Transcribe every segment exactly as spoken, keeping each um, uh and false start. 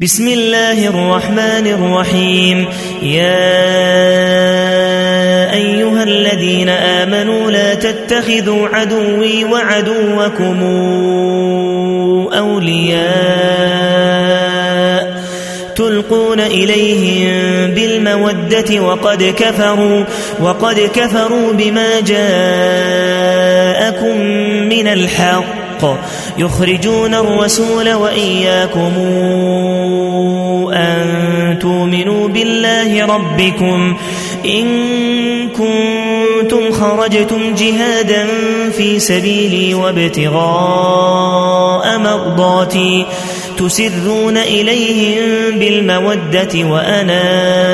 بسم الله الرحمن الرحيم. يا أيها الذين آمنوا لا تتخذوا عدوي وعدوكم أولياء تلقون إليهم بالمودة وقد كفروا وقد كفروا بما جاءكم من الحق يخرجون الرسول وإياكم أن تؤمنوا بالله ربكم إن كنتم خرجتم جهادا في سبيلي وابتغاء مرضاتي تسرون إليهم بالمودة وأنا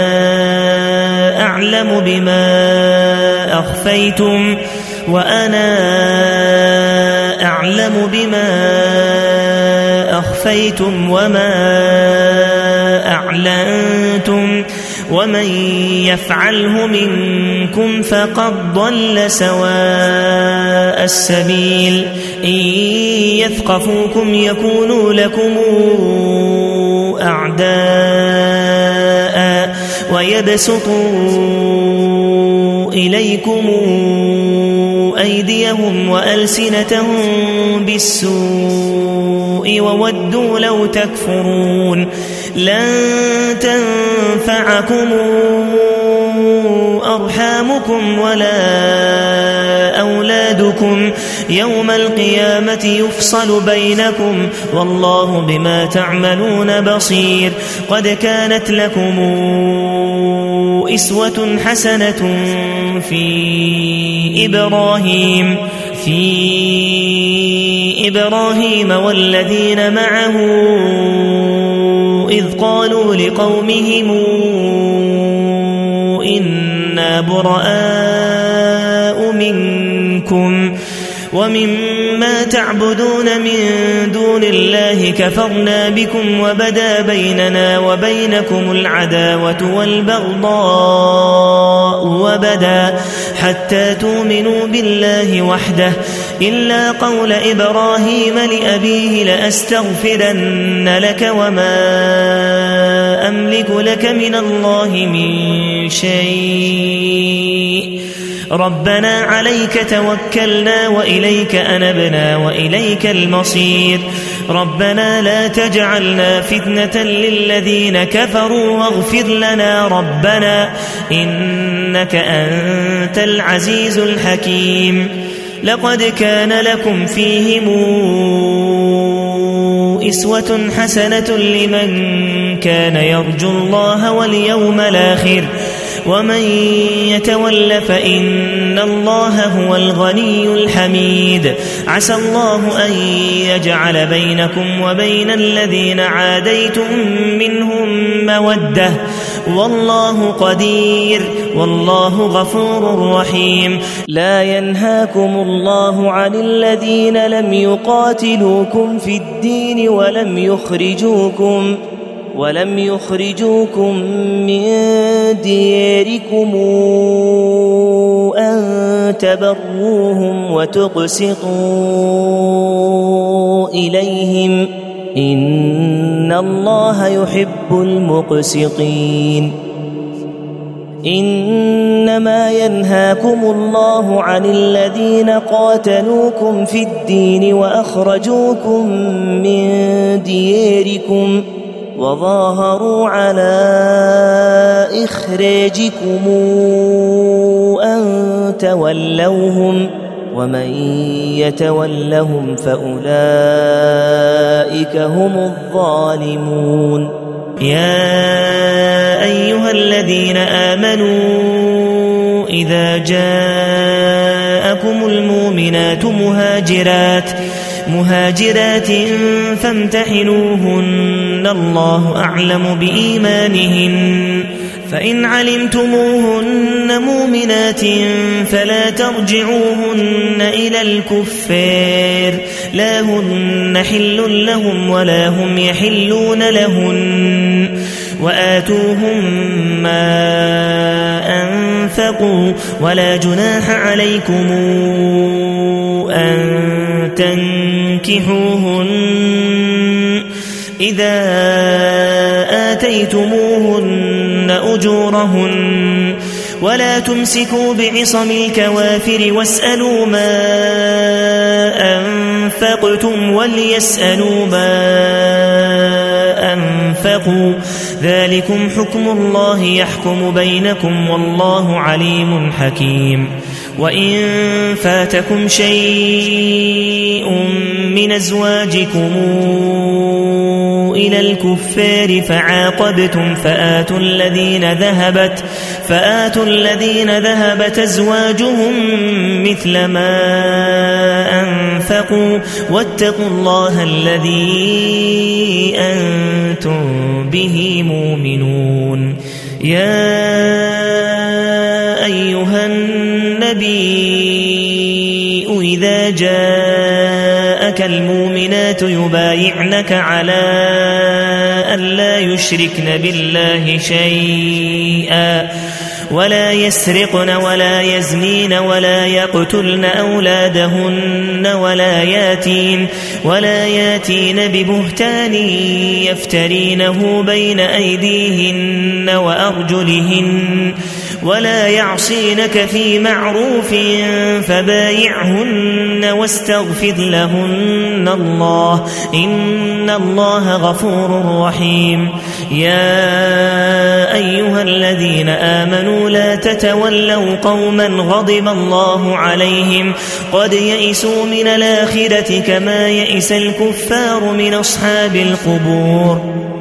أعلم بما أخفيتم وأنا أعلم بما أخفيتم وما أعلنتم ومن يفعله منكم فقد ضل سواء السبيل إن يثقفوكم يكونوا لكم أعداء ويبسطوا إليكم أيديهم وألسنتهم بالسوء وودوا لو تكفرون لن تنفعكم أرحامكم ولا أولادكم يوم القيامة يفصل بينكم والله بما تعملون بصير. قد كانت لكم أسوة حسنة في إبراهيم في إبراهيم والذين معه إذ قالوا لقومهم إنا براء منكم ومما تعبدون من دون الله كفرنا بكم وبدا بيننا وبينكم العداوة والبغضاء وبدا حتى تؤمنوا بالله وحده إلا قول إبراهيم لأبيه لأستغفرن لك وما أملك لك من الله من شيء ربنا عليك توكلنا وإليك أنبنا وإليك المصير ربنا لا تجعلنا فتنة للذين كفروا واغفر لنا ربنا إنك أنت العزيز الحكيم. لقد كان لكم فيهم أسوة حسنة لمن كان يرجو الله واليوم الآخر ومن يتول فإن الله هو الغني الحميد. عسى الله أن يجعل بينكم وبين الذين عاديتم منهم مودة والله قدير والله غفور رحيم. لا ينهاكم الله عن الذين لم يقاتلوكم في الدين ولم يخرجوكم ولم يخرجوكم من دياركم أن تبروهم وتقسطوا إليهم إن الله يحب المقسطين. إنما ينهاكم الله عن الذين قاتلوكم في الدين وأخرجوكم من دياركم وظاهروا على إخراجكم أن تولوهم ومن يتولهم فأولئك هم الظالمون. يا أيها الذين آمنوا إذا جاءكم المؤمنات مهاجرات مهاجرات فامتحنوهن الله أعلم بإيمانهن فإن علمتموهن مؤمنات فلا ترجعوهن إلى الكفار لا هن حل لهم ولا هم يحلون لهن وآتوهم ما أنفقوا ولا جناح عليكم أن تنكحوهن إذا آتيتموهن أجورهن ولا تمسكوا بعصم الكوافر واسألوا ما أنفقتم وليسألوا ما أنفقوا ذلكم حكم الله يحكم بينكم والله عليم حكيم. وإن فاتكم شيء من أزواجكم إلى الكفار فعاقبتم فآتوا الذين ذهبت فآتوا الذين ذهبت أزواجهم مثل ما أنفقوا واتقوا الله الذي أنتم به مؤمنون. يا أيها النبي إذا جاءك المؤمنات يبايعنك على أن لا يشركن بالله شيئا ولا يسرقن ولا يزنين ولا يقتلن أولادهن ولا ياتين ولا ياتين ببهتان يفترينه بين أيديهن وأرجلهن ولا يعصينك في معروف فبايعهن واستغفر لهن الله إن الله غفور رحيم. يا أيها الذين آمنوا لا تتولوا قوما غضب الله عليهم قد يئسوا من الآخرة كما يئس الكفار من أصحاب القبور.